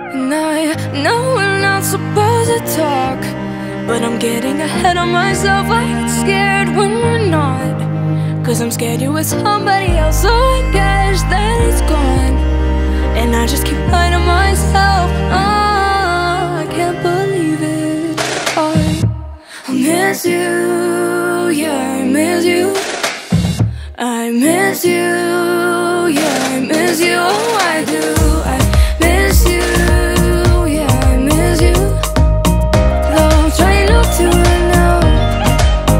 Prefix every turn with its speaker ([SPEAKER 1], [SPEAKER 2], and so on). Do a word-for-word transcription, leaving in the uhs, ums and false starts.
[SPEAKER 1] And I know we're not supposed to talk, but I'm getting ahead of myself. I get scared when we're not, 'cause I'm scared you're with somebody else. So I guess that it's gone, and I just keep lying to myself. Oh, I can't believe it. Oh, I miss you, yeah, I miss you. I miss you.